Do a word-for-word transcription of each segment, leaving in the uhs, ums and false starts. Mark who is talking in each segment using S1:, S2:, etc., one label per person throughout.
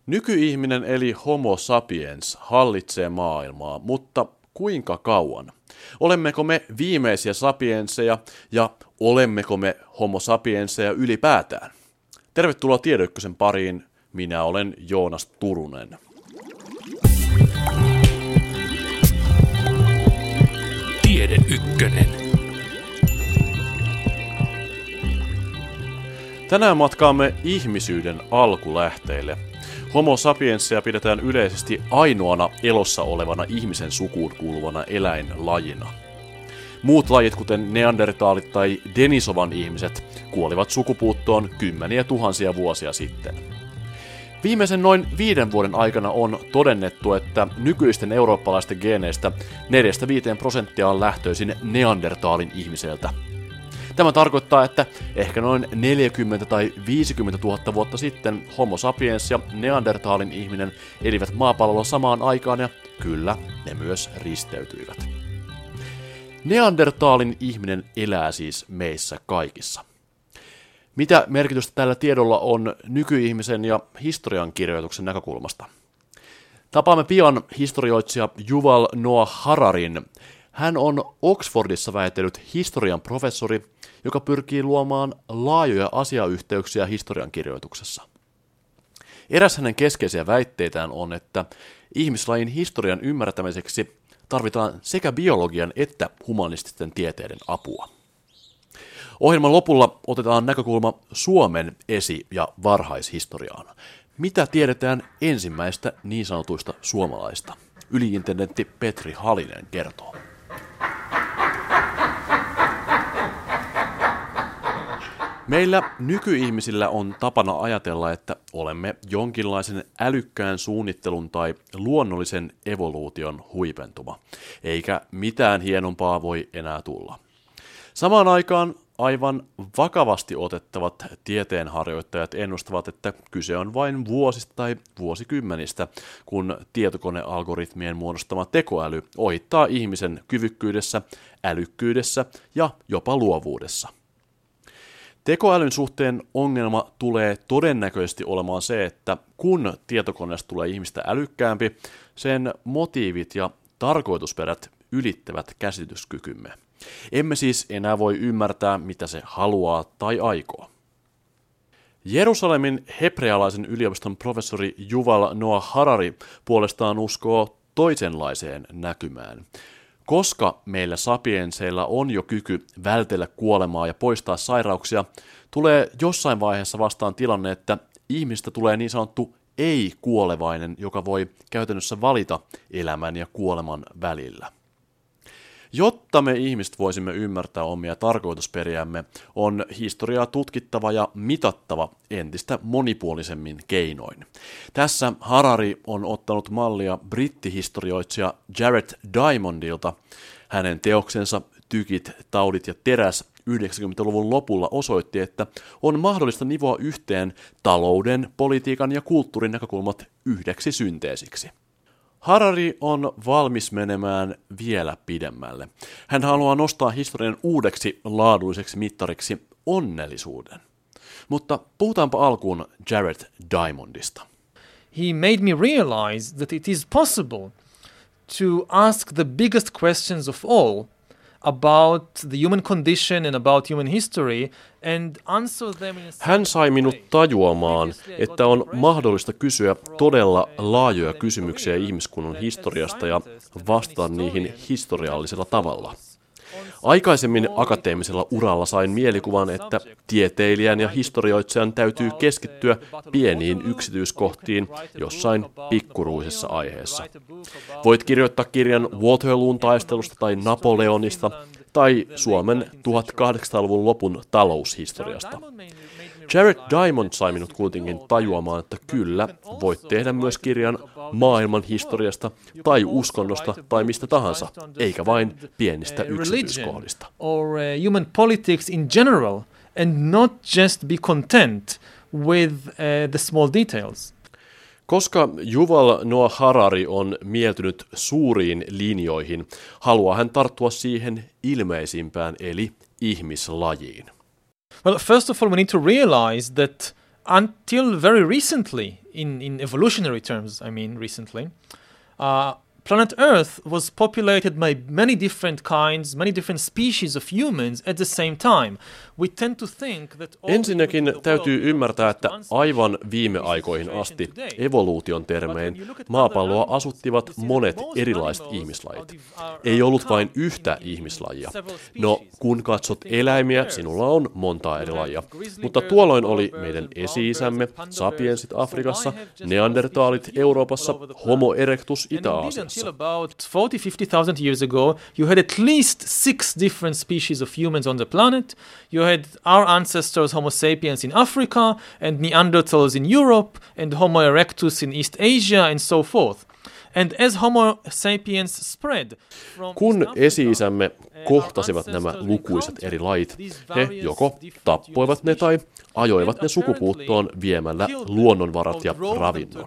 S1: Nykyihminen eli Homo sapiens hallitsee maailmaa, mutta kuinka kauan? Olemmeko me viimeisiä sapienseja ja olemmeko me Homo sapienseja ylipäätään? Tervetuloa Tiede Ykkösen pariin, minä olen Joonas Turunen.
S2: Tiede Ykkönen.
S1: Tänään matkaamme ihmisyyden alkulähteille. Homo sapiensia pidetään yleisesti ainoana elossa olevana ihmisen sukuun kuuluvana eläinlajina. Muut lajit, kuten neandertaalit tai Denisovan ihmiset, kuolivat sukupuuttoon kymmeniä tuhansia vuosia sitten. Viimeisen noin viiden vuoden aikana on todennettu, että nykyisten eurooppalaisten geeneistä neljästä viiteen prosenttia on lähtöisin neandertaalin ihmiseltä. Tämä tarkoittaa, että ehkä noin neljäkymmentä tai viisikymmentä tuhatta vuotta sitten Homo sapiens ja neandertaalin ihminen elivät maapallolla samaan aikaan ja kyllä, ne myös risteytyivät. Neandertaalin ihminen elää siis meissä kaikissa. Mitä merkitystä tällä tiedolla on nykyihmisen ja historiankirjoituksen näkökulmasta? Tapaamme pian historioitsija Yuval Noah Hararin. Hän on Oxfordissa väitellyt historian professori, joka pyrkii luomaan laajoja asiayhteyksiä historiankirjoituksessa. Eräs hänen keskeisiä väitteitään on, että ihmislajin historian ymmärtämiseksi tarvitaan sekä biologian että humanististen tieteiden apua. Ohjelman lopulla otetaan näkökulma Suomen esi- ja varhaishistoriaan. Mitä tiedetään ensimmäistä niin sanotuista suomalaista? Yli-intendentti Petri Halinen kertoo. Meillä nykyihmisillä on tapana ajatella, että olemme jonkinlaisen älykkään suunnittelun tai luonnollisen evoluution huipentuma, eikä mitään hienompaa voi enää tulla. Samaan aikaan aivan vakavasti otettavat tieteenharjoittajat ennustavat, että kyse on vain vuosista tai vuosikymmenistä, kun tietokonealgoritmien muodostama tekoäly ohittaa ihmisen kyvykkyydessä, älykkyydessä ja jopa luovuudessa. Tekoälyn suhteen ongelma tulee todennäköisesti olemaan se, että kun tietokoneesta tulee ihmistä älykkäämpi, sen motiivit ja tarkoitusperät ylittävät käsityskykymme. Emme siis enää voi ymmärtää, mitä se haluaa tai aikoo. Jerusalemin hebrealaisen yliopiston professori Yuval Noah Harari puolestaan uskoo toisenlaiseen näkymään. Koska meillä sapienseilla on jo kyky vältellä kuolemaa ja poistaa sairauksia, tulee jossain vaiheessa vastaan tilanne, että ihmistä tulee niin sanottu ei-kuolevainen, joka voi käytännössä valita elämän ja kuoleman välillä. Jotta me ihmiset voisimme ymmärtää omia tarkoitusperiämme, on historiaa tutkittava ja mitattava entistä monipuolisemmin keinoin. Tässä Harari on ottanut mallia brittihistorioitsija Jared Diamondilta. Hänen teoksensa Tykit, taudit ja teräs yhdeksänkymmentäluvun lopulla osoitti, että on mahdollista nivoa yhteen talouden, politiikan ja kulttuurin näkökulmat yhdeksi synteesiksi. Harari on valmis menemään vielä pidemmälle. Hän haluaa nostaa historian uudeksi laadulliseksi mittariksi onnellisuuden. Mutta puhutaanpa alkuun Jared Diamondista.
S3: He made me realize that it is possible to ask the biggest questions of all about the human condition and about human history and answer them in a
S1: Hän sai minut tajuamaan, että on mahdollista kysyä todella laajoja kysymyksiä ihmiskunnan historiasta ja vastata niihin historiallisella tavalla. Aikaisemmin akateemisella uralla sain mielikuvan, että tieteilijän ja historioitsijan täytyy keskittyä pieniin yksityiskohtiin jossain pikkuruisessa aiheessa. Voit kirjoittaa kirjan Waterloon taistelusta tai Napoleonista tai Suomen tuhatkahdeksansataaluvun lopun taloushistoriasta. Jared Diamond sai minut kuitenkin tajuamaan, että kyllä, voit tehdä myös kirjan maailman historiasta tai uskonnosta tai mistä tahansa, eikä vain pienistä yksityiskohdista.
S3: Or uh, human politics in general, and not just be content with uh, the small details.
S1: Koska Yuval Noah Harari on mieltynyt suuriin linjoihin, haluaa hän tarttua siihen ilmeisimpään eli ihmislajiin.
S3: Well, first of all, we need to realize that until very recently, in, in evolutionary terms, I mean recently, uh, planet Earth was populated by many different kinds, many different species of humans at the same time. We tend to think that all
S1: Ensinnäkin täytyy ymmärtää, että aivan viime aikoihin asti evoluution termein maapalloa asuttivat monet erilaiset ihmislajit. Ei ollut vain yhtä ihmislajia. No, kun katsot eläimiä, sinulla on montaa eri lajia. Mutta tuolloin oli meidän esi-isämme, sapiensit Afrikassa, neandertaalit Euroopassa, Homo erectus Itä-Aasiassa.
S3: Until about forty, fifty thousand years ago, you had at least six different species of humans on the planet. You had our ancestors, Homo sapiens in Africa, and Neanderthals in Europe, and Homo erectus in East Asia, and so forth. And as Homo sapiens spread from
S1: Kun esi-isämme kohtasivat nämä lukuisat eri lajit, he joko tappoivat ne tai ajoivat ne sukupuuttoon viemällä luonnonvarat ja ravinnon.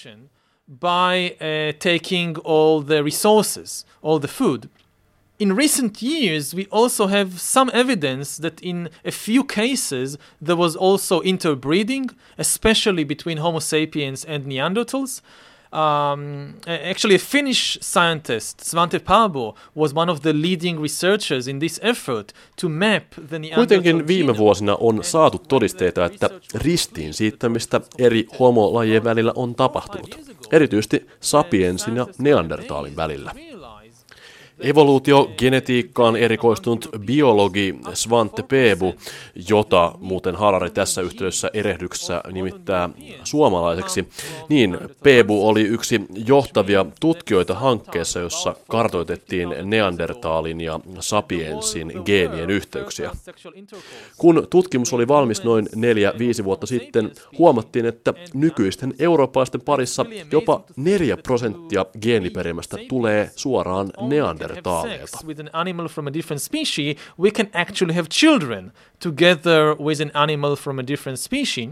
S3: By uh, taking all the resources, all the food. In recent years, we also have some evidence that in a few cases there was also interbreeding, especially between Homo sapiens and Neanderthals. Um, actually, a Finnish scientist, Svante Paabo, was one of the leading researchers in this effort to map the Neanderthal
S1: Kuitenkin viime vuosina on saatu todisteita, että ristiin siittämistä eri homolajien välillä on tapahtunut, erityisesti sapiensin ja neandertaalin välillä. Evoluutiogenetiikkaan erikoistunut biologi Svante Paabo, jota muuten Harari tässä yhteydessä erehdyksessä nimittää suomalaiseksi, niin Paabo oli yksi johtavia tutkijoita hankkeessa, jossa kartoitettiin neandertaalin ja sapiensin geenien yhteyksiä. Kun tutkimus oli valmis noin neljä viisi vuotta sitten, huomattiin, että nykyisten eurooppalaisten parissa jopa neljä prosenttia geeniperimästä tulee suoraan neandertaalilta.
S3: With an animal from a different species, we can actually have children together with an animal from a different species.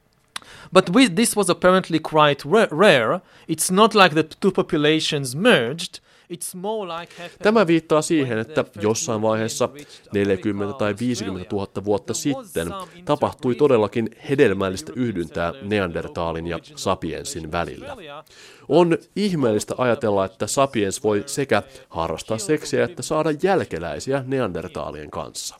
S3: But with, this was apparently quite rare. It's not like the two populations merged. It's more like
S1: Tämä viittaa siihen, että jossain vaiheessa neljäkymmentä tai viisikymmentä tuhatta vuotta sitten tapahtui todellakin hedelmällistä yhdyntää neandertaalin ja sapiensin välillä. On ihmeellistä ajatella, että sapiens voi sekä harrastaa seksiä että saada jälkeläisiä neandertaalien kanssa.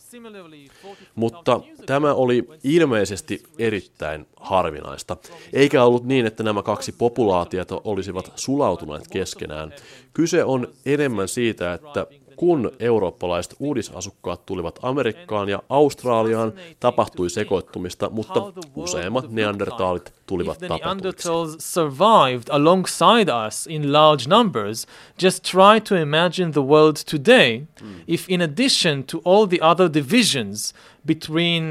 S1: Mutta tämä oli ilmeisesti erittäin harvinaista, eikä ollut niin, että nämä kaksi populaatiota olisivat sulautuneet keskenään. Kyse on enemmän siitä, että kun eurooppalaiset uudisasukkaat tulivat Amerikkaan ja Australiaan, tapahtui sekoittumista, mutta useimmat neandertaalit tulivat tapetuiksi.
S3: Neanderthals survived alongside us in large numbers. Just try to imagine the world today if in addition to all the other divisions between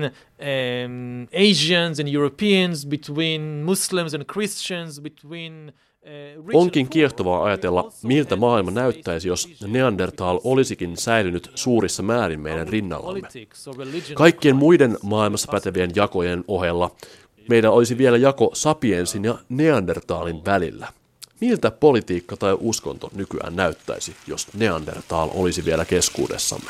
S3: um, Asians and Europeans, between Muslims and Christians, between
S1: Onkin kiehtovaa ajatella, miltä maailma näyttäisi, jos Neandertal olisikin säilynyt suurissa määrin meidän rinnallamme. Kaikkien muiden maailmassa pätevien jakojen ohella meillä olisi vielä jako sapiensin ja Neandertalin välillä. Miltä politiikka tai uskonto nykyään näyttäisi, jos Neandertal olisi vielä keskuudessamme?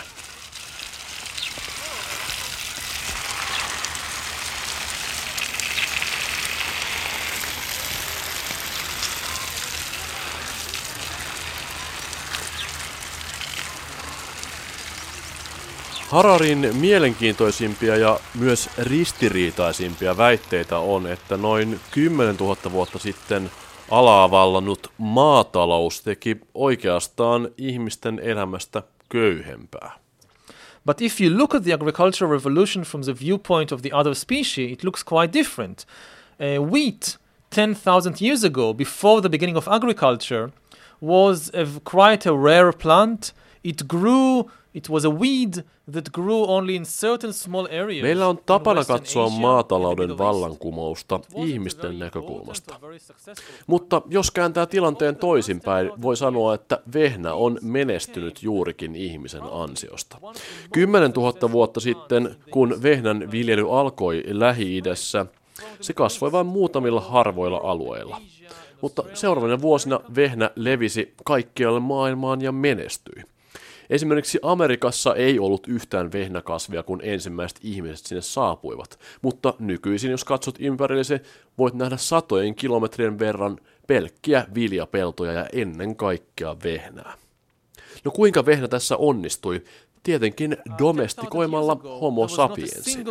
S1: Hararin mielenkiintoisimpia ja myös ristiriitaisimpia väitteitä on, että noin kymmenentuhatta vuotta sitten alaa vallannut maatalous teki oikeastaan ihmisten elämästä köyhempää.
S3: But if you look at the agricultural revolution from the viewpoint of the other species, it looks quite different. Uh, wheat ten thousand years ago, before the beginning of agriculture, was a, quite a rare plant. It grew, it was a weed that grew only in certain small areas.
S1: Meillä on tapana katsoa maatalouden vallankumousta ihmisten näkökulmasta. Mutta jos kääntää tilanteen toisinpäin, voi sanoa, että vehnä on menestynyt juurikin ihmisen ansiosta. Kymmenentuhatta vuotta sitten, kun vehnän viljely alkoi Lähi-idässä, se kasvoi vain muutamilla harvoilla alueilla. Mutta seuraavina vuosina vehnä levisi kaikkialle maailmaan ja menestyi. Esimerkiksi Amerikassa ei ollut yhtään vehnäkasvia, kun ensimmäiset ihmiset sinne saapuivat, mutta nykyisin, jos katsot ympärillesi, voit nähdä satojen kilometrien verran pelkkiä viljapeltoja ja ennen kaikkea vehnää. No kuinka vehnä tässä onnistui? Tietenkin domestikoimalla Homo sapiensin.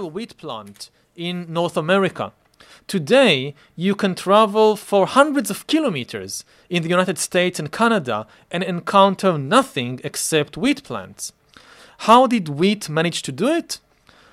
S3: In North America. Today, you can travel for hundreds of kilometers in the United States and Canada and encounter nothing except wheat plants. How did wheat manage to do it?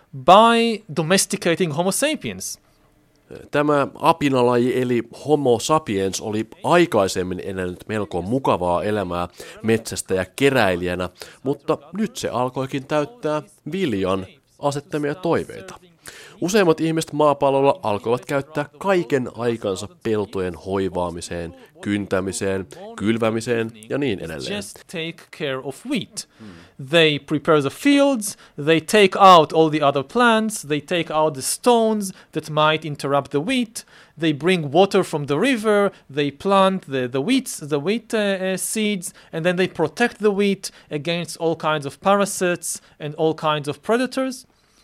S3: By domesticating Homo sapiens.
S1: Tämä apinalaji eli Homo sapiens oli aikaisemmin elänyt melko mukavaa elämää metsästä ja keräilijänä, mutta nyt se alkoikin täyttää viljan asettamia toiveita. Useimmat ihmiset maapallolla alkoivat käyttää kaiken aikansa peltojen hoivaamiseen, kyntämiseen, kylvämiseen ja niin edelleen.
S3: Just take care of wheat. They prepare the fields, they take out all the other plants, they take out the stones that might interrupt the wheat, they bring water from the river, they plant the, the wheat, the wheat uh, uh, seeds, and then they protect the wheat against all kinds of parasites and all kinds of predators.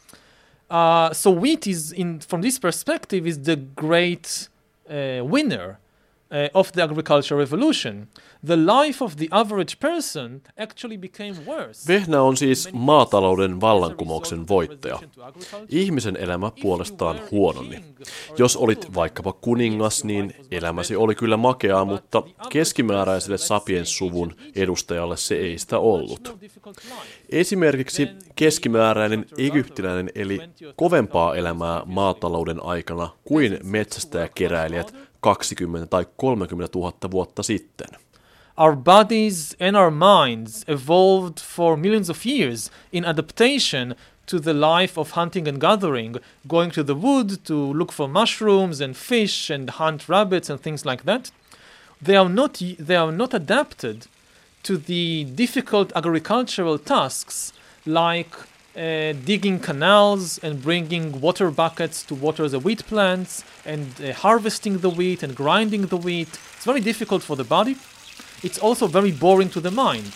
S3: Uh, so wheat is, in from this perspective, is the great uh, winner uh, of the agricultural revolution. The life of the average person actually became worse.
S1: Vehnä on siis maatalouden vallankumouksen voittaja. Ihmisen elämä puolestaan huononi. Jos olit vaikkapa kuningas, niin elämäsi oli kyllä makeaa, mutta keskimääräiselle sapiens-suvun edustajalle se ei sitä ollut. Esimerkiksi keskimääräinen egyptiläinen eli kovempaa elämää maatalouden aikana kuin metsästäjäkeräilijät kaksikymmentä tai kolmekymmentä tuhatta vuotta sitten.
S3: Our bodies and our minds evolved for millions of years in adaptation to the life of hunting and gathering, going to the wood to look for mushrooms and fish and hunt rabbits and things like that. They are not, they are not adapted to the difficult agricultural tasks like uh, digging canals and bringing water buckets to water the wheat plants and uh, harvesting the wheat and grinding the wheat. It's very difficult for the body. It's also very boring to the mind.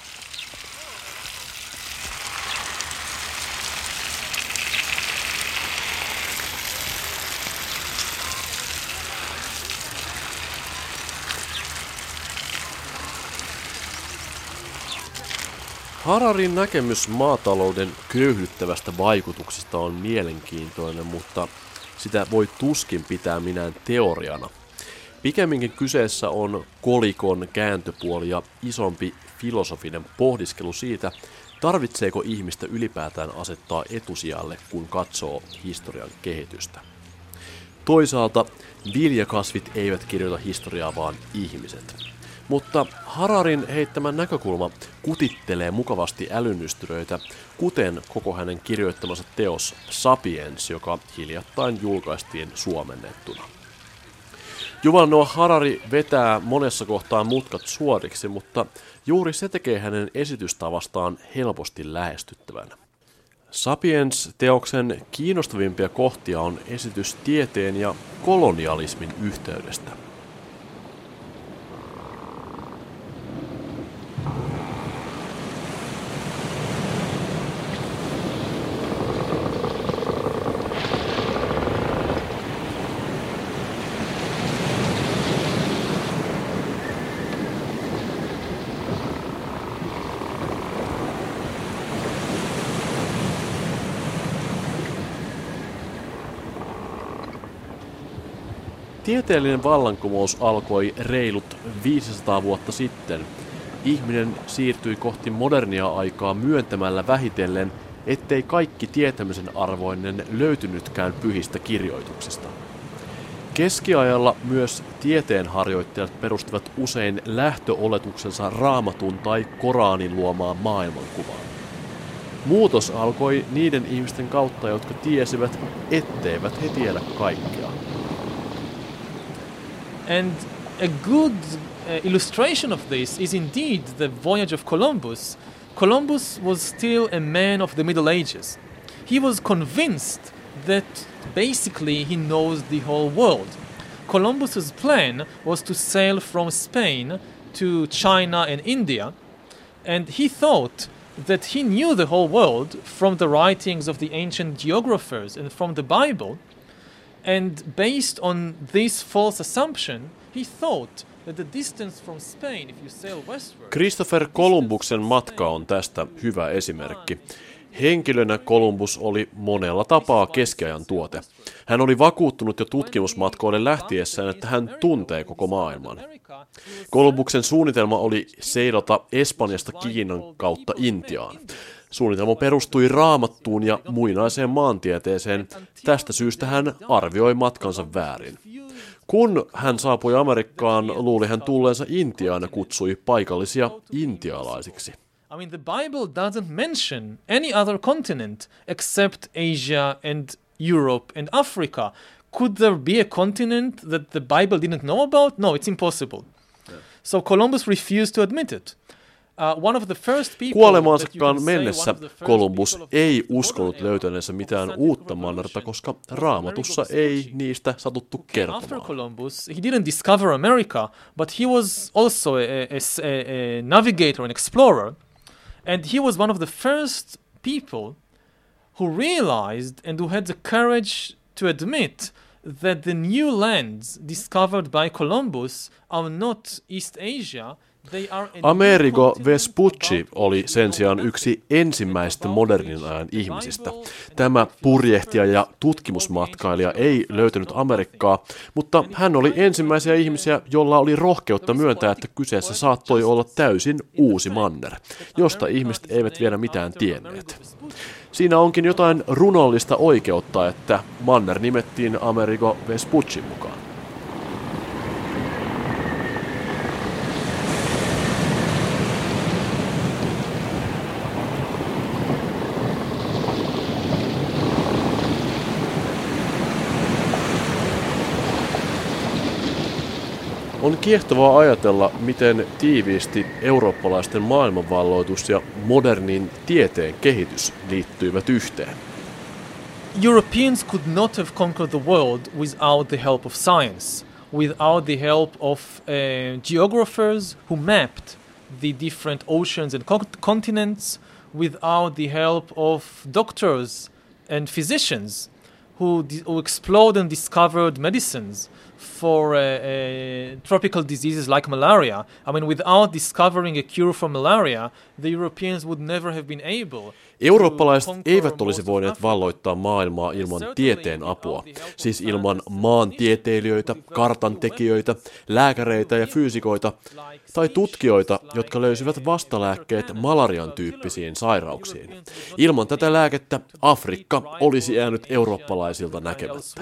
S1: Hararin näkemys maatalouden köyhdyttävästä vaikutuksesta on mielenkiintoinen, mutta sitä voi tuskin pitää minään teoriana. Pikemminkin kyseessä on kolikon kääntöpuoli ja isompi filosofinen pohdiskelu siitä, tarvitseeko ihmistä ylipäätään asettaa etusijalle, kun katsoo historian kehitystä. Toisaalta viljakasvit eivät kirjoita historiaa, vaan ihmiset. Mutta Hararin heittämä näkökulma kutittelee mukavasti älynystyröitä, kuten koko hänen kirjoittamansa teos Sapiens, joka hiljattain julkaistiin suomennettuna. Yuval Noah Harari vetää monessa kohtaa mutkat suoriksi, mutta juuri se tekee hänen esitystavastaan helposti lähestyttävän. Sapiens-teoksen kiinnostavimpia kohtia on esitys tieteen ja kolonialismin yhteydestä. Tieteellinen vallankumous alkoi reilut viisisataa vuotta sitten. Ihminen siirtyi kohti modernia aikaa myöntämällä vähitellen, ettei kaikki tietämisen arvoinen löytynytkään pyhistä kirjoituksista. Keskiajalla myös tieteenharjoittajat perustivat usein lähtöoletuksensa Raamatun tai Koranin luomaan maailmankuvaan. Muutos alkoi niiden ihmisten kautta, jotka tiesivät, etteivät he tiedä kaikkea.
S3: And a good uh, illustration of this is indeed the voyage of Columbus. Columbus was still a man of the Middle Ages. He was convinced that basically he knows the whole world. Columbus's plan was to sail from Spain to China and India, and he thought that he knew the whole world from the writings of the ancient geographers and from the Bible. And based on this false assumption, he thought that the distance from Spain, if you sail westward...
S1: Christopher Columbuksen matka on tästä hyvä esimerkki. Henkilönä Columbus oli monella tapaa keskiajan tuote. Hän oli vakuuttunut jo tutkimusmatkoille lähtiessään, että hän tuntee koko maailman. Columbuksen suunnitelma oli seilata Espanjasta Kiinan kautta Intiaan. Suunnitelma perustui raamattuun ja muinaiseen maantieteeseen. Tästä syystä hän arvioi matkansa väärin. Kun hän saapui Amerikkaan, luuli hän tulleensa Intiaan ja kutsui paikallisia intialaisiksi.
S3: I mean, the Bible doesn't mention any other continent except Asia and Europe and Africa. Could there be a continent that the Bible didn't know about? No, it's impossible. Yeah. So Columbus refused to admit it. Uh, one of the first people
S1: Kuolemaansakaan mennessä Columbus ei uskonut löytäneensä mitään uutta mannerta, koska Raamatussa ei niistä satuttu kertomaan.
S3: After Columbus, he didn't discover America, but he was also a, a, a, a navigator and explorer. And he was one of the first people who realized and who had the courage to admit that the new lands discovered by Columbus are not East Asia.
S1: Amerigo Vespucci oli sen sijaan yksi ensimmäistä modernin ajan ihmisistä. Tämä purjehtija ja tutkimusmatkailija ei löytänyt Amerikkaa, mutta hän oli ensimmäisiä ihmisiä, jolla oli rohkeutta myöntää, että kyseessä saattoi olla täysin uusi manner, josta ihmiset eivät vielä mitään tienneet. Siinä onkin jotain runollista oikeutta, että manner nimettiin Amerigo Vespuccin mukaan. On kiehtovaa ajatella, miten tiiviisti eurooppalaisten maailmanvalloitus ja modernin tieteen kehitys liittyivät yhteen.
S3: Europeans could not have conquered the world without the help of science, without the help of uh, geographers who mapped the different oceans and co- continents, without the help of doctors and physicians who, di- who explored and discovered medicines for uh, uh, tropical diseases like malaria. I mean, without discovering a cure for malaria, the Europeans would never have been able.
S1: Eurooppalaiset eivät olisi voineet valloittaa maailmaa ilman tieteen apua, siis ilman maantieteilijöitä, kartantekijöitä, lääkäreitä ja fyysikoita tai tutkijoita, jotka löysivät vastalääkkeet malarian tyyppisiin sairauksiin. Ilman tätä lääkettä Afrikka olisi jäänyt eurooppalaisilta näkemättä.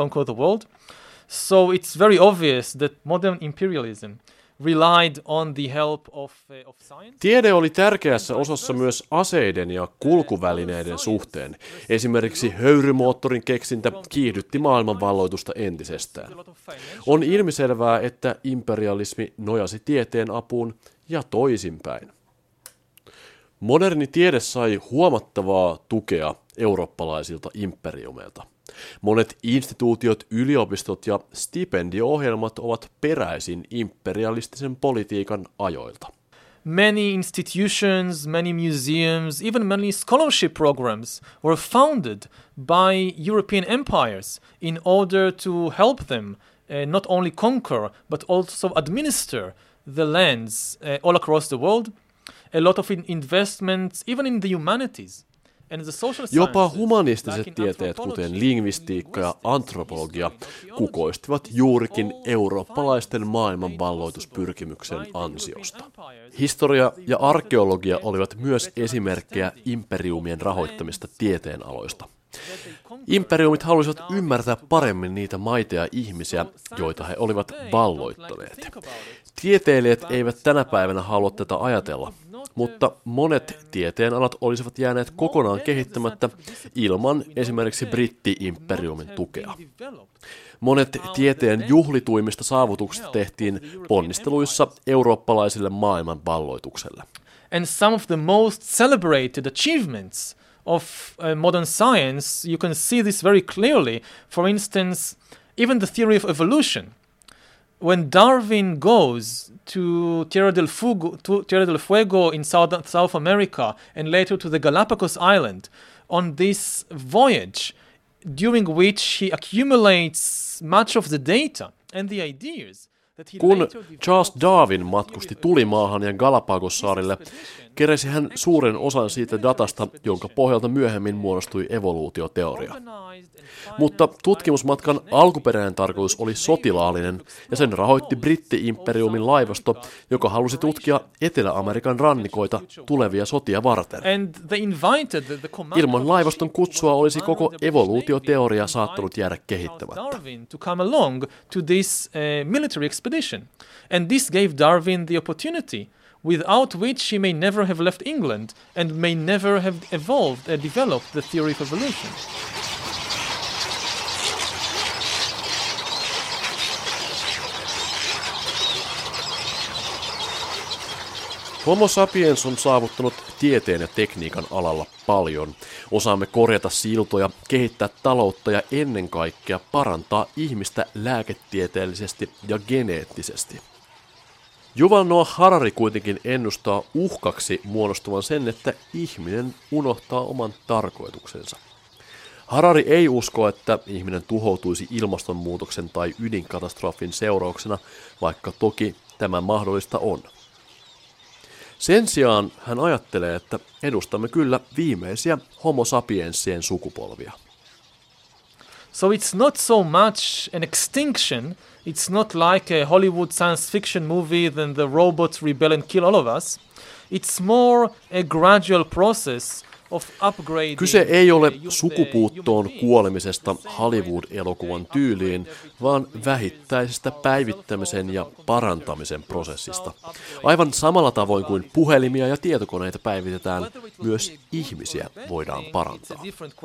S3: So it's very obvious that modern imperialism relied on the help of, uh, of science.
S1: Tiede oli tärkeässä osassa myös aseiden ja kulkuvälineiden suhteen. Esimerkiksi höyrymoottorin keksintä kiihdytti maailmanvalloitusta entisestään. On ilmiselvää, että imperialismi nojasi tieteen apuun ja toisinpäin. Moderni tiede sai huomattavaa tukea eurooppalaisilta imperiumeilta. Monet instituutiot, yliopistot ja stipendio-ohjelmat ovat peräisin imperialistisen politiikan ajoilta.
S3: Many institutions, many museums, even many scholarship programs were founded by European empires in order to help them uh, not only conquer but also administer the lands uh, all across the world. A lot of in- investments, even in the humanities.
S1: Jopa humanistiset tieteet, kuten lingvistiikka ja antropologia, kukoistivat juurikin eurooppalaisten maailmanvalloituspyrkimyksen ansiosta. Historia ja arkeologia olivat myös esimerkkejä imperiumien rahoittamista tieteenaloista. Imperiumit halusivat ymmärtää paremmin niitä maita ja ihmisiä, joita he olivat valloittaneet. Tieteilijät eivät tänä päivänä halua tätä ajatella, mutta monet tieteenalat olisivat jääneet kokonaan kehittämättä ilman esimerkiksi britti-imperiumin tukea. Monet tieteen juhlituimmista saavutuksista tehtiin ponnisteluissa eurooppalaisille maailmanvalloitukselle.
S3: And some of the most celebrated achievements of uh, modern science, you can see this very clearly. For instance, even the theory of evolution. when Darwin goes to Tierra del Fuego, to Tierra del Fuego in South, South America and later to the Galapagos Island on this voyage, during which he accumulates much of the data and the ideas.
S1: Kun Charles Darwin matkusti tulimaahan ja Galapagos-saarille, keräsi hän suuren osan siitä datasta, jonka pohjalta myöhemmin muodostui evoluutioteoria. Mutta tutkimusmatkan alkuperäinen tarkoitus oli sotilaallinen, ja sen rahoitti Britti-imperiumin laivasto, joka halusi tutkia Etelä-Amerikan rannikoita tulevia sotia varten. Ilman laivaston kutsua olisi koko evoluutioteoria saattanut jäädä kehittämättä. And this gave Darwin the opportunity, without which he may never have left England and may never have evolved and developed the theory of evolution. Homo sapiens on saavuttanut tieteen ja tekniikan alalla paljon. Osaamme korjata siltoja, kehittää taloutta ja ennen kaikkea parantaa ihmistä lääketieteellisesti ja geneettisesti. Yuval Noah Harari kuitenkin ennustaa uhkaksi muodostuvan sen, että ihminen unohtaa oman tarkoituksensa. Harari ei usko, että ihminen tuhoutuisi ilmastonmuutoksen tai ydinkatastrofin seurauksena, vaikka toki tämä mahdollista on. Sen sijaan hän ajattelee, että edustamme kyllä viimeisiä homo sapiensien sukupolvia.
S3: So it's not so much an extinction, it's not like a Hollywood science fiction movie then the robots rebel and kill all of us. It's more a gradual process of upgrading.
S1: Kyse ei ole sukupuuttoon kuolemisesta Hollywood-elokuvan tyyliin, vaan vähittäisestä päivittämisen ja parantamisen prosessista. Aivan samalla tavoin kuin puhelimia ja tietokoneita päivitetään, myös ihmisiä voidaan parantaa.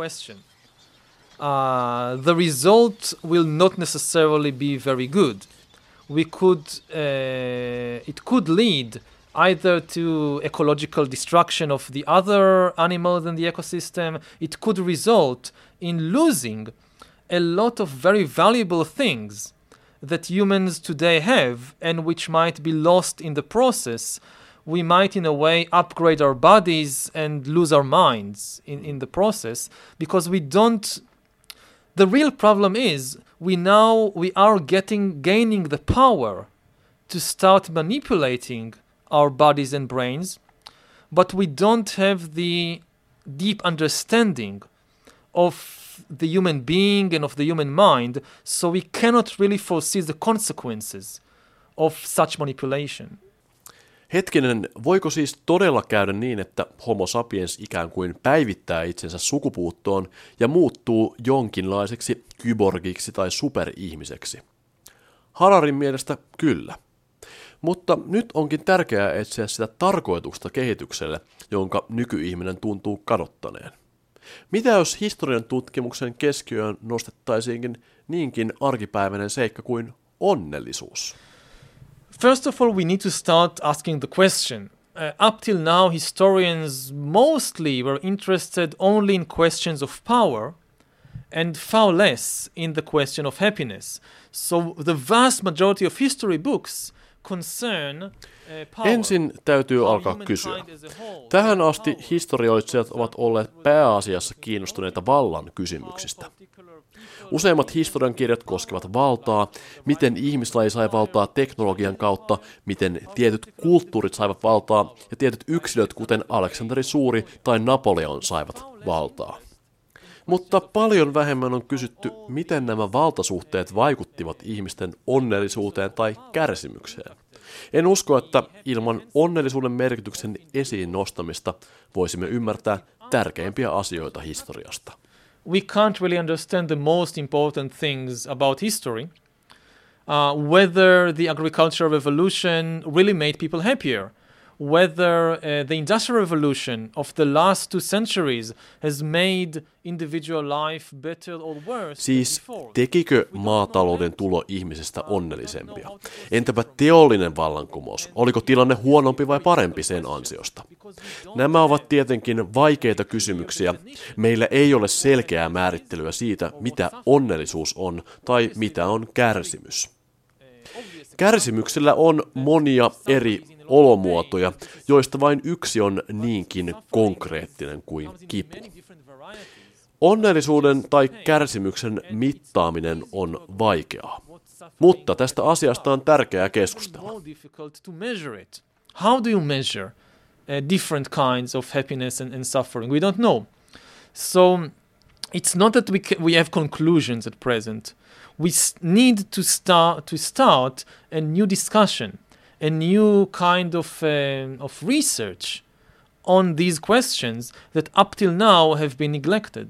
S3: Uh, the result will not necessarily be very good. We could, uh, it could lead either to ecological destruction of the other animals in the ecosystem. It could result in losing a lot of very valuable things that humans today have and which might be lost in the process. We might in a way upgrade our bodies and lose our minds in, in the process because we don't. The real problem is we now we are getting gaining the power to start manipulating our bodies and brains, but we don't have the deep understanding of the human being and of the human mind, so we cannot really foresee the consequences of such manipulation.
S1: Hetkinen, voiko siis todella käydä niin, että homo sapiens ikään kuin päivittää itsensä sukupuuttoon ja muuttuu jonkinlaiseksi kyborgiksi tai superihmiseksi? Hararin mielestä kyllä. Mutta nyt onkin tärkeää etsiä sitä tarkoitusta kehitykselle, jonka nykyihminen tuntuu kadottaneen. Mitä jos historian tutkimuksen keskiöön nostettaisiinkin niinkin arkipäiväinen seikka kuin onnellisuus?
S3: First of all, we need to start asking the question. Uh, up till now, historians mostly were interested only in questions of power and far less in the question of happiness. So the vast majority of history books concern uh, power.
S1: Ensin täytyy alkaa kysyä. Tähän asti historioitsijat ovat olleet pääasiassa kiinnostuneita vallan kysymyksistä. Useimmat historiankirjat koskevat valtaa, miten ihmislaji sai valtaa teknologian kautta, miten tietyt kulttuurit saivat valtaa ja tietyt yksilöt, kuten Aleksanteri Suuri tai Napoleon, saivat valtaa. Mutta paljon vähemmän on kysytty, miten nämä valtasuhteet vaikuttivat ihmisten onnellisuuteen tai kärsimykseen. En usko, että ilman onnellisuuden merkityksen esiin nostamista voisimme ymmärtää tärkeimpiä asioita historiasta.
S3: We can't really understand the most important things about history, uh, whether the agricultural revolution really made people happier, whether uh, the industrial revolution of the last two centuries has made individual life better or worse.
S1: Siis tekikö maatalouden tulo ihmisestä onnellisempia? Entäpä teollinen vallankumous? Oliko tilanne huonompi vai parempi sen ansiosta? Nämä ovat tietenkin vaikeita kysymyksiä. Meillä ei ole selkeää määrittelyä siitä, mitä onnellisuus on tai mitä on kärsimys. Kärsimyksellä on monia eri olomuotoja, joista vain yksi on niinkin konkreettinen kuin kipu. Onnellisuuden tai kärsimyksen mittaaminen on vaikeaa, mutta tästä asiasta on tärkeää keskustella.
S3: How do you measure uh, different kinds of happiness and, and suffering? We don't know. So it's not that we ca- we have conclusions at present. We s- need to start to start a new discussion, a new kind of uh, of research on these questions that up till now have been neglected.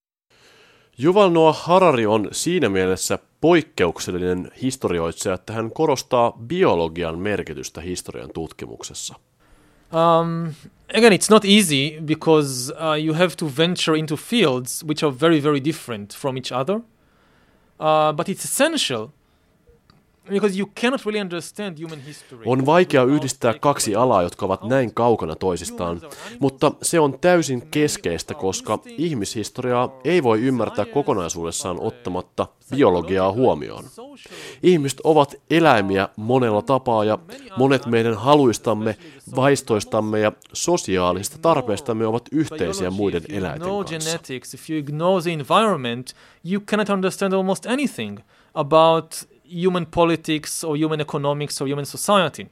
S1: Yuval Noah Harari on siinä mielessä poikkeuksellinen historioitsija, että hän korostaa biologian merkitystä historian tutkimuksessa.
S3: Um, again, it's not easy because uh, you have to venture into fields which are very, very different from each other. Uh, but it's essential because you cannot really understand human history.
S1: On vaikea yhdistää kaksi alaa, jotka ovat näin kaukana toisistaan, mutta se on täysin keskeistä, koska ihmishistoriaa ei voi ymmärtää kokonaisuudessaan ottamatta biologiaa huomioon. Ihmiset ovat eläimiä monella tapaa ja monet meidän haluistamme, vaistoistamme ja sosiaalisista tarpeistamme ovat yhteisiä muiden eläinten kanssa.
S3: If you ignore the environment, you cannot understand almost anything about human politics or human economics or human society.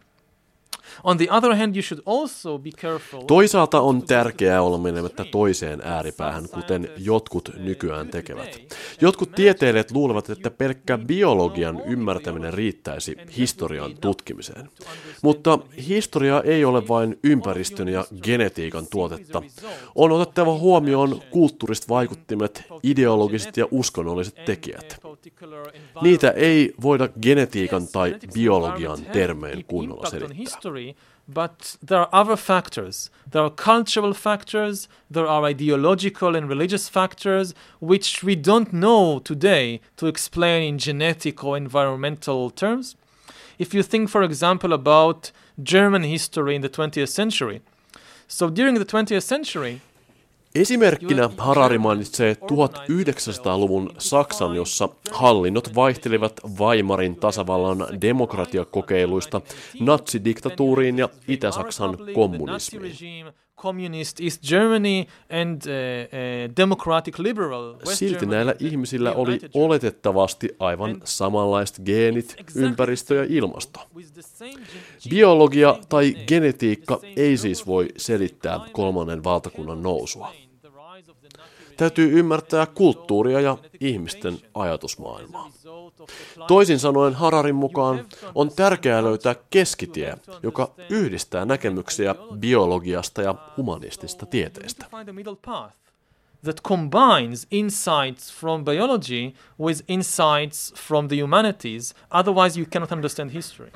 S3: On the other hand, you should also be careful.
S1: Toisaalta on tärkeää olla menemättä toiseen ääripäähän, kuten jotkut nykyään tekevät. Jotkut tieteilijät luulevat, että pelkkä biologian ymmärtäminen riittäisi historian tutkimiseen. Mutta historia ei ole vain ympäristön ja genetiikan tuotetta. On otettava huomioon kulttuuriset vaikuttimet, ideologiset ja uskonnolliset tekijät. Niitä ei voida genetiikan tai biologian termein kunnolla selittää.
S3: But there are other factors. There are cultural factors, there are ideological and religious factors, which we don't know today to explain in genetic or environmental terms. If you think, for example, about German history in the twentieth century. So during the twentieth century,
S1: esimerkkinä Harari mainitsee tuhatyhdeksänsataaluvun Saksan, jossa hallinnot vaihtelivat Weimarin tasavallan demokratiakokeiluista natsidiktatuuriin ja Itä-Saksan kommunismiin.
S3: Communist East Germany and uh, uh, democratic liberal West
S1: Silti
S3: Germany.
S1: näillä ihmisillä oli oletettavasti aivan samanlaiset geenit, ympäristö ja ilmasto. Biologia tai genetiikka ei siis voi selittää kolmannen valtakunnan nousua. Täytyy ymmärtää kulttuuria ja ihmisten ajatusmaailmaa. Toisin sanoen Hararin mukaan on tärkeää löytää keskitie, joka yhdistää näkemyksiä biologiasta ja humanistista tieteestä.
S3: That combines insights from biology with insights from the humanities, otherwise you cannot understand history.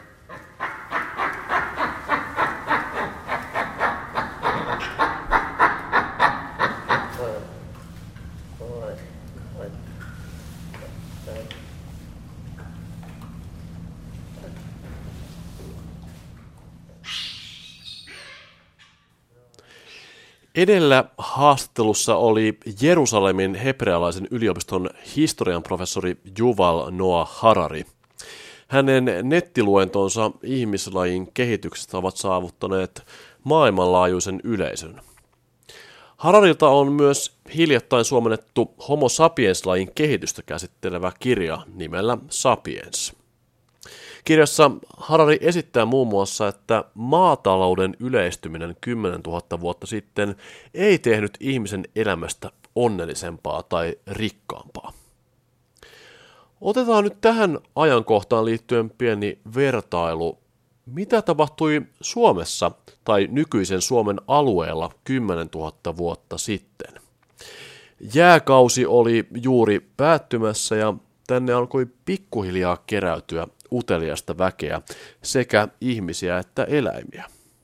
S1: Edellä haastattelussa oli Jerusalemin hebrealaisen yliopiston historian professori Yuval Noah Harari. Hänen nettiluentonsa ihmislajin kehityksestä ovat saavuttaneet maailmanlaajuisen yleisön. Hararilta on myös hiljattain suomennettu Homo sapiens-lajin kehitystä käsittelevä kirja nimellä Sapiens. Kirjassa Harari esittää muun muassa, että maatalouden yleistyminen kymmenentuhatta vuotta sitten ei tehnyt ihmisen elämästä onnellisempaa tai rikkaampaa. Otetaan nyt tähän ajankohtaan liittyen pieni vertailu. Mitä tapahtui Suomessa tai nykyisen Suomen alueella kymmenentuhatta vuotta sitten? Jääkausi oli juuri päättymässä ja tänne alkoi pikkuhiljaa keräytyä uteliasta väkeä, sekä ihmisiä että eläimiä.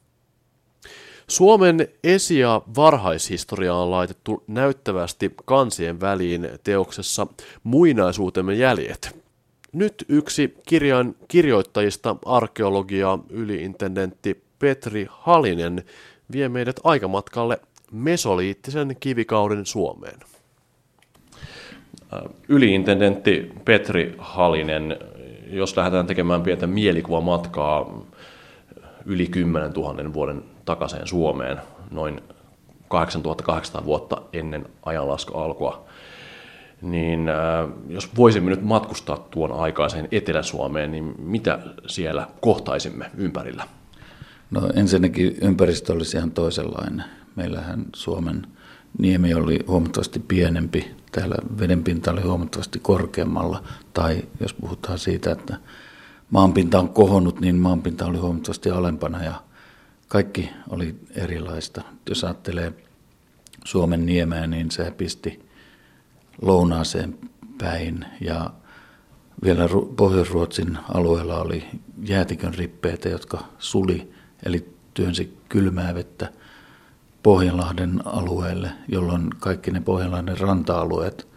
S1: Suomen esi- ja varhaishistoria on laitettu näyttävästi kansien väliin teoksessa Muinaisuutemme jäljet. Nyt yksi kirjan kirjoittajista, arkeologia yliintendentti Petri Halinen, vie meidät aikamatkalle mesoliittisen kivikauden Suomeen. Yliintendentti Petri Halinen, jos lähdetään tekemään pientä mielikuvamatkaa yli kymmenen tuhannen vuoden takaisin Suomeen, noin kahdeksantuhattakahdeksansataa vuotta ennen ajanlaskun alkua, niin äh, jos voisimme nyt matkustaa tuon aikaiseen Etelä-Suomeen, niin mitä siellä kohtaisimme ympärillä?
S4: No ensinnäkin ympäristö olisi ihan toisenlainen. Meillähän Suomen niemi oli huomattavasti pienempi, täällä vedenpinta oli huomattavasti korkeammalla, tai jos puhutaan siitä, että maanpinta on kohonnut, niin maanpinta oli huomattavasti alempana ja kaikki oli erilaista. Jos ajattelee Suomen niemeä, niin se pisti lounaaseen päin ja vielä Pohjois-Ruotsin alueella oli jäätikön rippeitä, jotka suli, eli työnsi kylmää vettä Pohjanlahden alueelle, jolloin kaikki ne Pohjanlahden ranta-alueet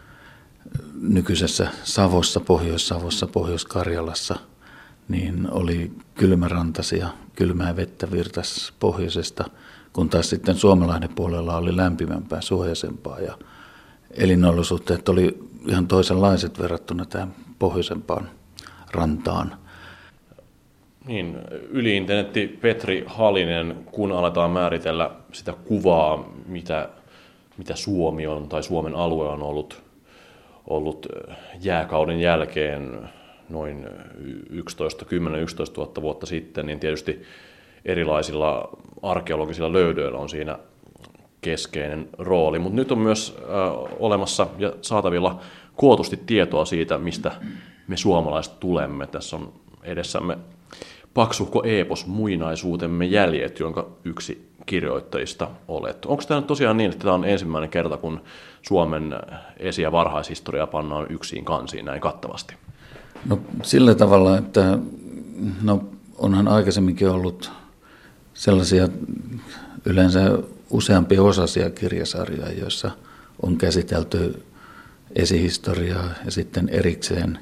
S4: nykyisessä Savossa, Pohjois-Savossa, Pohjois-Karjalassa, niin oli kylmärantaisia, kylmää vettä virtasi pohjoisesta, kun taas sitten Suomenlahden puolella oli lämpimämpää, suojaisempaa ja elinolosuhteet oli ihan toisenlaiset verrattuna tähän pohjoisempaan rantaan.
S1: Niin, yli-internetti Petri Halinen, kun aletaan määritellä sitä kuvaa, mitä, mitä Suomi on tai Suomen alue on ollut, ollut jääkauden jälkeen noin yksitoista, kymmenen yksitoista tuhatta vuotta sitten, niin tietysti erilaisilla arkeologisilla löydöillä on siinä keskeinen rooli. Mutta nyt on myös äh, olemassa ja saatavilla kootusti tietoa siitä, mistä me suomalaiset tulemme. Tässä on edessämme paksuhko eepos Muinaisuutemme jäljet, jonka yksi kirjoittajista olet. Onko tämä nyt tosiaan niin, että tämä on ensimmäinen kerta, kun Suomen esi- ja varhaishistoria pannaan yksiin kansiin näin kattavasti?
S4: No sillä tavalla, että no, onhan aikaisemminkin ollut sellaisia yleensä useampia osaisia kirjasarjoja, joissa on käsitelty esihistoriaa ja sitten erikseen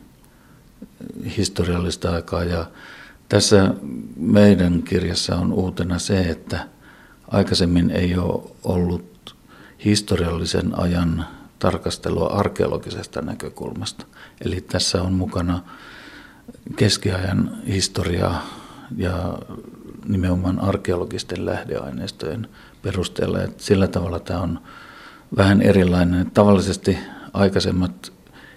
S4: historiallista aikaa. Ja tässä meidän kirjassa on uutena se, että aikaisemmin ei ole ollut historiallisen ajan tarkastelua arkeologisesta näkökulmasta. Eli tässä on mukana keskiajan historiaa ja nimenomaan arkeologisten lähdeaineistojen perusteella. Et sillä tavalla tämä on vähän erilainen. Tavallisesti aikaisemmat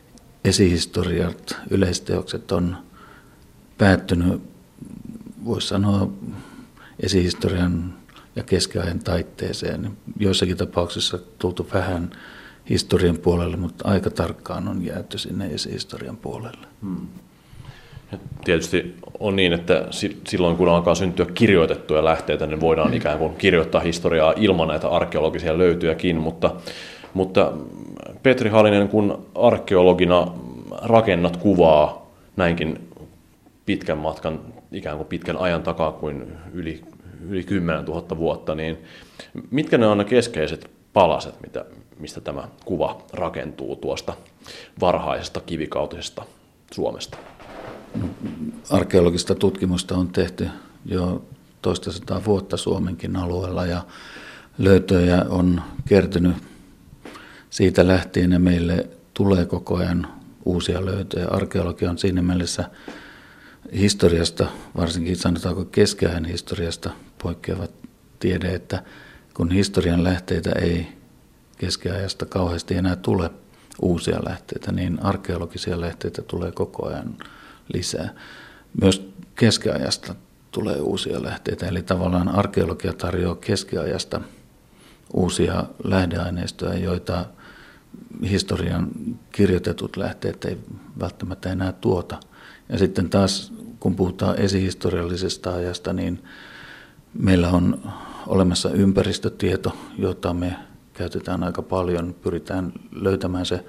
S4: esihistoriat, yleisteokset on päättynyt, voisi sanoa, esihistorian ja keskiajan taitteeseen. Joissakin tapauksissa tultu vähän historian puolelle, mutta aika tarkkaan on jääty sinne esihistorian puolelle.
S1: Hmm. Ja tietysti on niin, että silloin kun alkaa syntyä kirjoitettuja lähteitä, niin voidaan ikään kuin kirjoittaa historiaa ilman näitä arkeologisia löytyjäkin, mutta, mutta Petri Halinen, kun arkeologina rakennat kuvaa näinkin pitkän matkan, ikään kuin pitkän ajan takaa kuin yli, yli kymmenen tuhatta vuotta, niin mitkä ne on ne keskeiset palaset, mitä, mistä tämä kuva rakentuu tuosta varhaisesta kivikautisesta Suomesta?
S4: Arkeologista tutkimusta on tehty jo toista sataa vuotta Suomenkin alueella ja löytöjä on kertynyt siitä lähtien ja meille tulee koko ajan uusia löytöjä. Arkeologia on siinä mielessä historiasta, varsinkin sanotaanko keskiajan historiasta poikkeava tiede, että kun historian lähteitä ei keskiajasta kauheasti enää tule uusia lähteitä, niin arkeologisia lähteitä tulee koko ajan lisää. Myös keskiajasta tulee uusia lähteitä, eli tavallaan arkeologia tarjoaa keskiajasta uusia lähdeaineistoja, joita historian kirjoitetut lähteet ei välttämättä enää tuota. Ja sitten taas, kun puhutaan esihistoriallisesta ajasta, niin meillä on olemassa ympäristötieto, jota me käytetään aika paljon. Pyritään löytämään se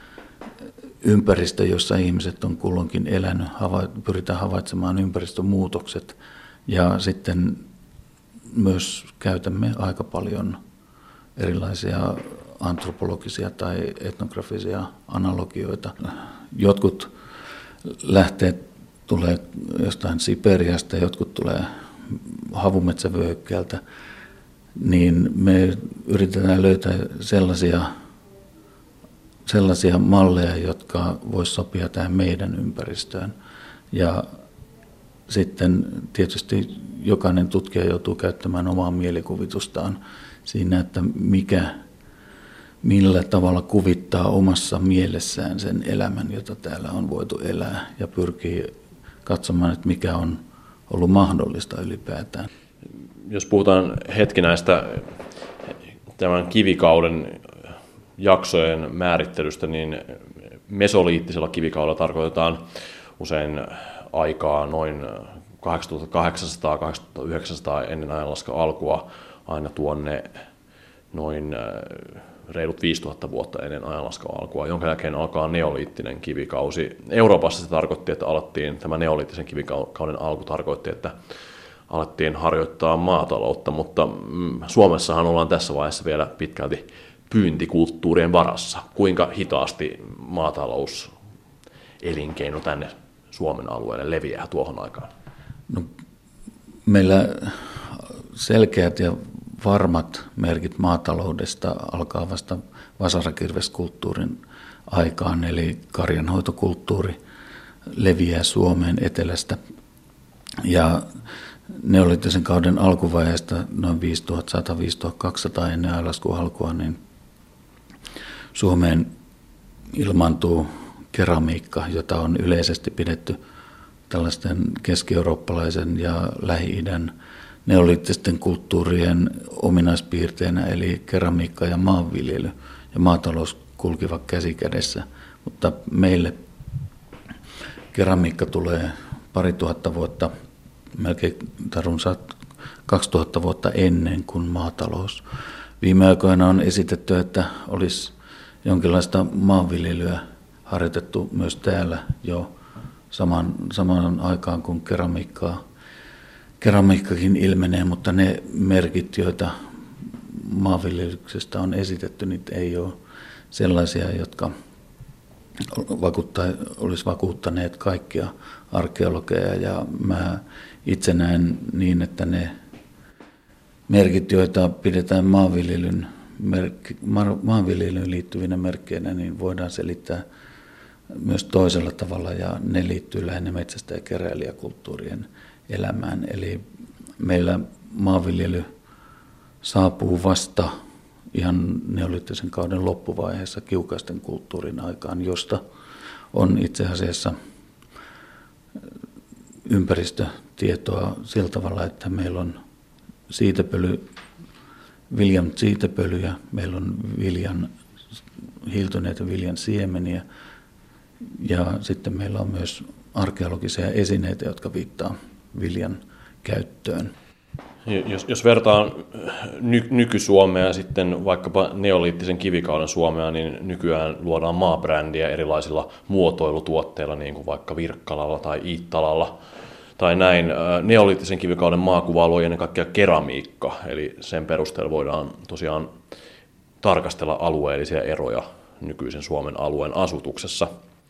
S4: ympäristö, jossa ihmiset on kulloinkin elänyt, pyritään havaitsemaan ympäristömuutokset ja sitten myös käytämme aika paljon erilaisia antropologisia tai etnografisia analogioita. Jotkut lähteet tulee jostain Siperiasta, jotkut tulee havumetsävyöhykkeeltä, niin me yritetään löytää sellaisia sellaisia malleja, jotka voisivat sopia tähän meidän ympäristöön. Ja sitten tietysti jokainen tutkija joutuu käyttämään omaa mielikuvitustaan siinä, että mikä, millä tavalla kuvittaa omassa mielessään sen elämän, jota täällä on voitu elää, ja pyrkii katsomaan, että mikä on ollut mahdollista ylipäätään.
S1: Jos puhutaan hetki näistä tämän kivikauden jaksojen määrittelystä, niin mesoliittisella kivikaudella tarkoitetaan usein aikaa noin kahdeksantoistakahdeksansataa kahdeksantoistayhdeksänsataa ennen ajanlaskun alkua aina tuonne noin reilut viisituhatta vuotta ennen ajanlaskun alkua, jonka jälkeen alkaa neoliittinen kivikausi. Euroopassa se tarkoitti, että alettiin, tämä neoliittisen kivikauden alku tarkoitti, että alettiin harjoittaa maataloutta, mutta Suomessahan ollaan tässä vaiheessa vielä pitkälti pyyntikulttuurien varassa. Kuinka hitaasti maatalouselinkeino tänne Suomen alueelle leviää tuohon aikaan?
S4: No, meillä selkeät ja varmat merkit maataloudesta alkaa vasta vasarakirveskulttuurin aikaan, eli karjanhoitokulttuuri leviää Suomeen etelästä. Ja neoliittisen kauden alkuvaiheesta noin viisituhattasata viisituhattakaksisataa ennen ajanlaskun alkua, niin Suomeen ilmaantuu keramiikka, jota on yleisesti pidetty tällaisten keski-eurooppalaisen ja Lähi-idän neoliittisten kulttuurien ominaispiirteinä, eli keramiikka ja maanviljely ja maatalous kulkivat käsi kädessä. Mutta meille keramiikka tulee pari tuhatta vuotta, melkein runsaat kaksituhatta vuotta ennen kuin maatalous. Viime aikoina on esitetty, että olisi jonkinlaista maanviljelyä harjoitettu myös täällä jo saman, saman aikaan kuin keramiikkaa. Keramiikkakin ilmenee, mutta ne merkit, joita maanviljelyksestä on esitetty, niin ei ole sellaisia, jotka vakuuttaa, olisi vakuuttaneet kaikkia arkeologeja. Ja mä itse näen niin, että ne merkit, joita pidetään maanviljelyn, merkki, maanviljelyyn liittyvinä merkkeinä, niin voidaan selittää myös toisella tavalla, ja ne liittyy lähinnä metsästä- ja keräilijäkulttuurien elämään. Eli meillä maanviljely saapuu vasta ihan neoliittisen kauden loppuvaiheessa kiukaisten kulttuurin aikaan, josta on itse asiassa ympäristötietoa sillä tavalla, että meillä on siitepöly, viljan siitepölyjä, meillä on viljan, hiiltyneitä viljan siemeniä, ja sitten meillä on myös arkeologisia esineitä, jotka viittaa viljan käyttöön.
S1: Jos, jos vertaan ny, nyky-Suomea ja sitten vaikkapa neoliittisen kivikauden Suomea, niin nykyään luodaan maabrändiä erilaisilla muotoilutuotteilla, niin kuin vaikka Virkkalalla tai Iittalalla tai näin. Neoliittisen kivikauden maakuva oli ennen kaikkea keramiikka, eli sen perusteella voidaan tosiaan tarkastella alueellisia eroja nykyisen Suomen alueen asutuksessa.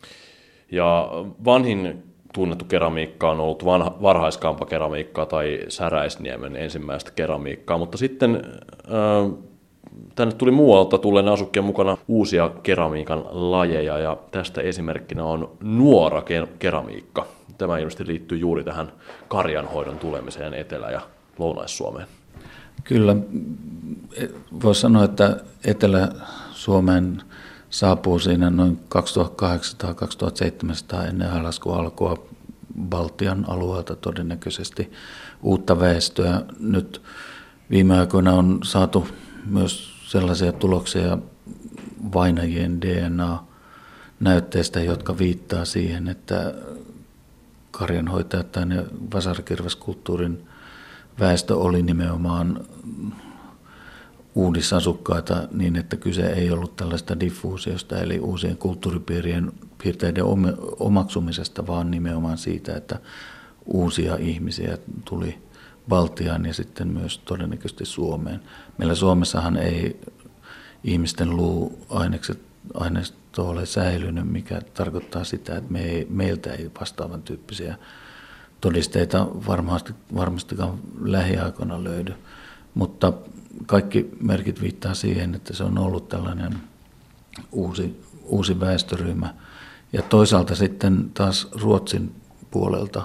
S1: Ja vanhin tunnettu keramiikka on ollut vanha, varhaiskampakeramiikkaa tai Säräisniemen ensimmäistä keramiikkaa, mutta sitten äh, tänne tuli muualta tulleen asukkien mukana uusia keramiikan lajeja, ja tästä esimerkkinä on nuora keramiikka. Tämä ilmeisesti liittyy juuri tähän karjanhoidon tulemiseen Etelä- ja Lounais-Suomeen.
S4: Kyllä, voisi sanoa, että Etelä-Suomeen saapuu siinä noin kaksituhattakahdeksansataa kaksituhattaseitsemänsataa ennen ajanlaskun alkua Baltian alueelta todennäköisesti uutta väestöä. Nyt viime aikoina on saatu myös sellaisia tuloksia vainajien D N A-näytteistä, jotka viittaa siihen, että karjanhoitajat tai vasarikirveskulttuurin väestö oli nimenomaan uudisasukkaita niin, että kyse ei ollut tällaista diffuusiosta, eli uusien kulttuuripiirien piirteiden omaksumisesta, vaan nimenomaan siitä, että uusia ihmisiä tuli Baltiaan ja sitten myös todennäköisesti Suomeen. Meillä Suomessahan ei ihmisten luuaineisto ole säilynyt, mikä tarkoittaa sitä, että me ei, meiltä ei vastaavan tyyppisiä todisteita varmasti, varmastikaan lähiaikoina löydy, mutta kaikki merkit viittaa siihen, että se on ollut tällainen uusi, uusi väestöryhmä. Ja toisaalta sitten taas Ruotsin puolelta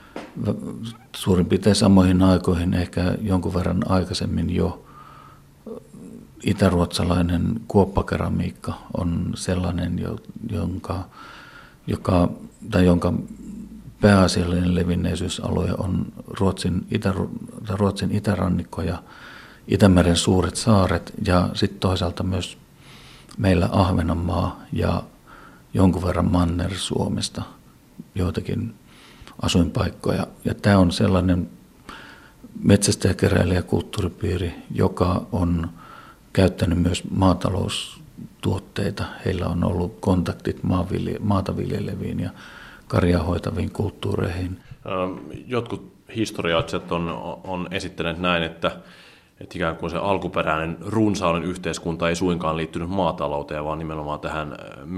S4: suurin piirtein samoihin aikoihin, ehkä jonkun verran aikaisemmin jo. Itäruotsalainen kuoppakeramiikka on sellainen, jonka, joka, tai jonka pääasiallinen levinneisyysalue on Ruotsin, itä, Ruotsin itärannikko ja Itämeren suuret saaret ja sitten toisaalta myös meillä Ahvenanmaa ja jonkun verran Manner-Suomesta joitakin asuinpaikkoja. Ja tämä on sellainen metsästäjäkeräilijä kulttuuripiiri, joka on käyttänyt myös maataloustuotteita. Heillä on ollut kontaktit maata viljeleviin ja karjaa hoitaviin kulttuureihin.
S1: Jotkut historiaatset on, on esittäneet näin, että, että ikään kuin se alkuperäinen runsauden yhteiskunta ei suinkaan liittynyt maatalouteen, vaan nimenomaan tähän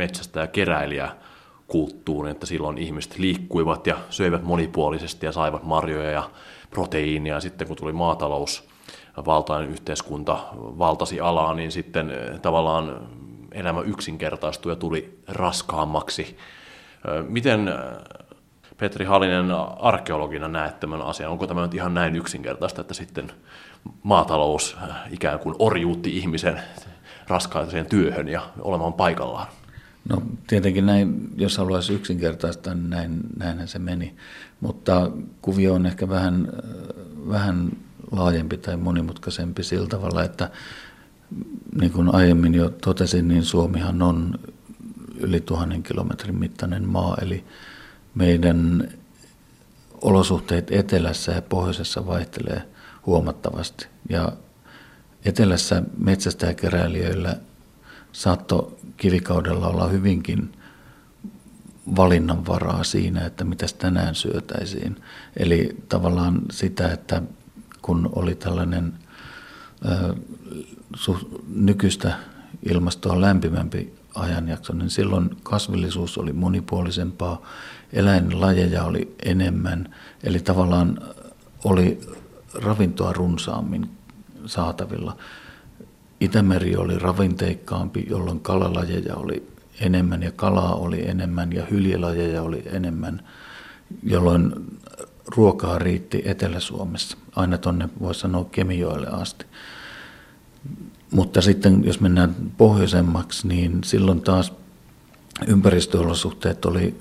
S1: metsästäjäkeräilijäkulttuuriin, että silloin ihmiset liikkuivat ja söivät monipuolisesti ja saivat marjoja ja proteiinia. Ja sitten kun tuli maatalous, valtainen yhteiskunta valtasi alaa, niin sitten tavallaan elämä yksinkertaistui ja tuli raskaammaksi. Miten Petri Halinen arkeologina näet tämän asian? Onko tämä nyt ihan näin yksinkertaista, että sitten maatalous ikään kuin orjuutti ihmisen raskaaseen työhön ja olemaan paikallaan?
S4: No tietenkin näin, jos haluaisi yksinkertaista, niin näin, näinhän se meni. Mutta kuvio on ehkä vähän, vähän laajempi tai monimutkaisempi sillä tavalla, että niin kuin aiemmin jo totesin, niin Suomihan on yli tuhannen kilometrin mittainen maa, eli meidän olosuhteet etelässä ja pohjoisessa vaihtelee huomattavasti. Ja etelässä metsästäjäkeräilijöillä saattoi kivikaudella olla hyvinkin valinnanvaraa siinä, että mitäs tänään syötäisiin. Eli tavallaan sitä, että kun oli tällainen ö, nykyistä ilmastoa lämpimämpi ajanjakso, niin silloin kasvillisuus oli monipuolisempaa, eläinlajeja oli enemmän, eli tavallaan oli ravintoa runsaammin saatavilla. Itämeri oli ravinteikkaampi, jolloin kalalajeja oli enemmän ja kalaa oli enemmän ja hyljelajeja oli enemmän, jolloin ruokaa riitti Etelä-Suomessa, aina tuonne voi sanoa Kemijoelle asti. Mutta sitten jos mennään pohjoisemmaksi, niin silloin taas ympäristöolosuhteet oli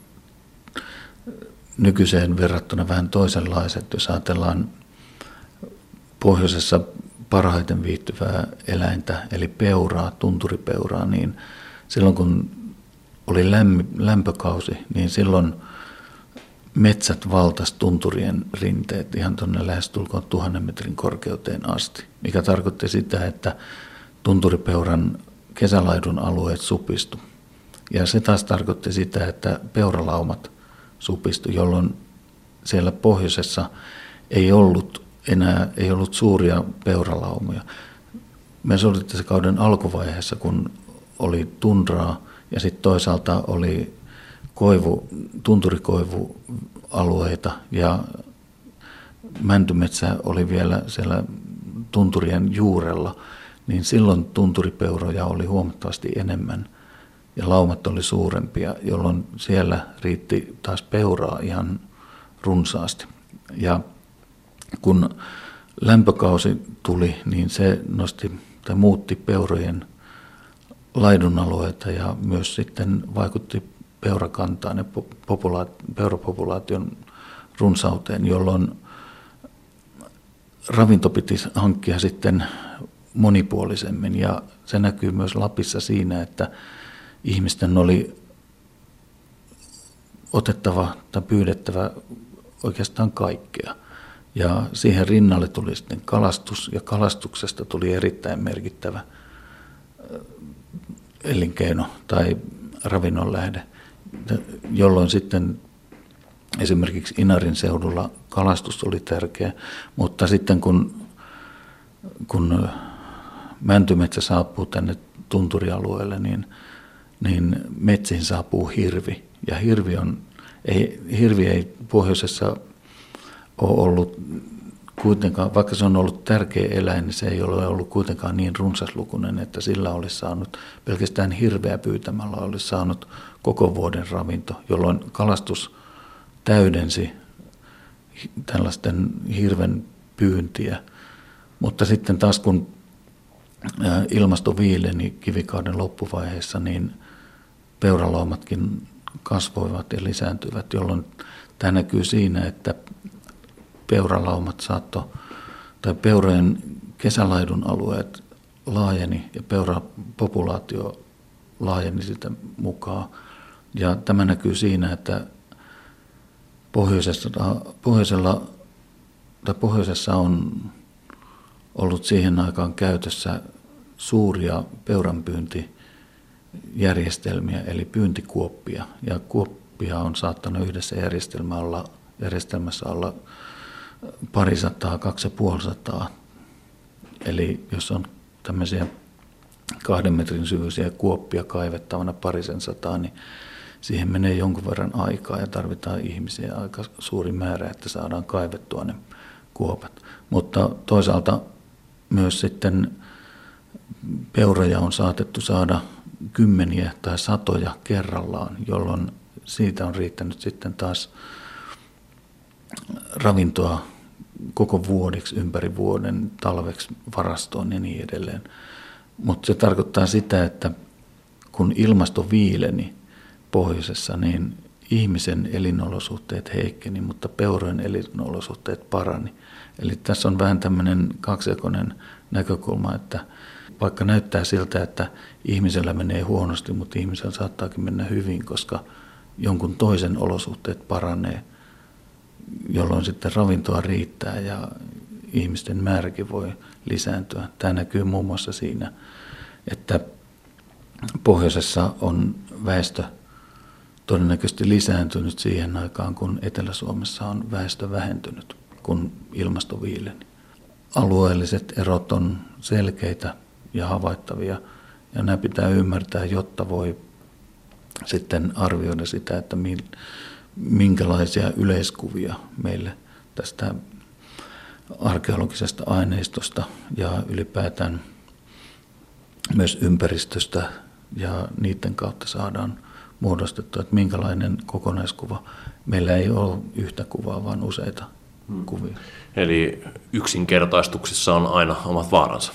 S4: nykyiseen verrattuna vähän toisenlaiset. Jos ajatellaan pohjoisessa parhaiten viihtyvää eläintä, eli peuraa, tunturipeuraa, niin silloin kun oli lämpökausi, niin silloin metsät valtasi tunturien rinteet ihan tuonne lähestulkoon tuhannen metrin korkeuteen asti, mikä tarkoitti sitä, että tunturipeuran kesälaidun alueet supistu. Ja se taas tarkoitti sitä, että peuralaumat supistu, jolloin siellä pohjoisessa ei ollut enää ei ollut suuria peuralaumoja. Mesolitiikkakauden alkuvaiheessa, kun oli tundraa ja sitten toisaalta oli koivu, tunturikoivualueita ja mäntymetsä oli vielä siellä tunturien juurella, niin silloin tunturipeuroja oli huomattavasti enemmän ja laumat oli suurempia, jolloin siellä riitti taas peuraa ihan runsaasti. Ja kun lämpökausi tuli, niin se nosti tai muutti peurojen laidunalueita ja myös sitten vaikutti peurakantaan ja peurapopulaation runsauteen, jolloin ravinto piti hankkia sitten monipuolisemmin. Ja se näkyy myös Lapissa siinä, että ihmisten oli otettava tai pyydettävä oikeastaan kaikkea. Ja siihen rinnalle tuli sitten kalastus, ja kalastuksesta tuli erittäin merkittävä elinkeino tai ravinnonlähde, jolloin sitten esimerkiksi Inarin seudulla kalastus oli tärkeä, mutta sitten kun, kun mäntymetsä saapuu tänne tunturialueelle, niin, niin metsiin saapuu hirvi, ja hirvi, on, ei, hirvi ei pohjoisessa ole ollut kuitenkaan, vaikka se on ollut tärkeä eläin, niin se ei ole ollut kuitenkaan niin runsaslukuinen, että sillä olisi saanut, pelkästään hirveä pyytämällä olisi saanut koko vuoden ravinto, jolloin kalastus täydensi tällaisten hirven pyyntiä. Mutta sitten taas kun ilmasto viileni kivikauden loppuvaiheessa, niin peuralaumatkin kasvoivat ja lisääntyivät, jolloin tämä näkyy siinä, että peuralaumat saatto, tai peurojen kesälaidun alueet laajeni ja peurapopulaatio laajeni sitä mukaan. Ja tämä näkyy siinä, että pohjoisessa, pohjoisella, tai pohjoisessa on ollut siihen aikaan käytössä suuria peuranpyyntijärjestelmiä, eli pyyntikuoppia. Ja kuoppia on saattanut yhdessä järjestelmä olla, järjestelmässä olla parisataa, kaksi ja puolisataa. Eli jos on tämmöisiä kahden metrin syvyisiä kuoppia kaivettavana parisen sataa, niin siihen menee jonkun verran aikaa ja tarvitaan ihmisiä aika suuri määrä, että saadaan kaivettua ne kuopat. Mutta toisaalta myös sitten peuroja on saatettu saada kymmeniä tai satoja kerrallaan, jolloin siitä on riittänyt sitten taas ravintoa koko vuodeksi, ympäri vuoden, talveksi, varastoon ja niin edelleen. Mutta se tarkoittaa sitä, että kun ilmasto viileni pohjoisessa, niin ihmisen elinolosuhteet heikkeni, mutta peurojen elinolosuhteet parani. Eli tässä on vähän tämmöinen kaksijakoinen näkökulma, että vaikka näyttää siltä, että ihmisellä menee huonosti, mutta ihmisellä saattaakin mennä hyvin, koska jonkun toisen olosuhteet paranee, jolloin sitten ravintoa riittää ja ihmisten määräkin voi lisääntyä. Tämä näkyy muun muassa siinä, että pohjoisessa on väestö todennäköisesti lisääntynyt siihen aikaan, kun Etelä-Suomessa on väestö vähentynyt, kun ilmasto viileni. Alueelliset erot on selkeitä ja havaittavia, ja nämä pitää ymmärtää, jotta voi sitten arvioida sitä, että minkälaisia yleiskuvia meille tästä arkeologisesta aineistosta ja ylipäätään myös ympäristöstä ja niiden kautta saadaan muodostettua, että minkälainen kokonaiskuva. Meillä ei ole yhtä kuvaa, vaan useita hmm. kuvia.
S1: Eli yksinkertaistuksissa on aina omat vaaransa.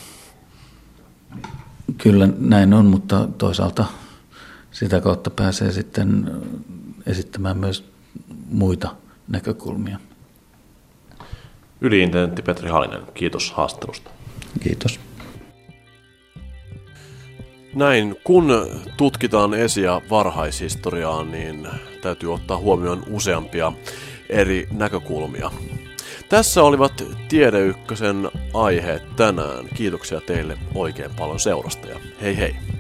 S4: Kyllä näin on, mutta toisaalta sitä kautta pääsee sitten esittämään myös muita näkökulmia.
S1: Yli-intendentti Petri Halinen, kiitos haastattelusta.
S4: Kiitos.
S1: Näin, kun tutkitaan esi- ja varhaishistoriaa, niin täytyy ottaa huomioon useampia eri näkökulmia. Tässä olivat Tiede Ykkösen aiheet tänään. Kiitoksia teille oikein paljon seurasta ja hei hei!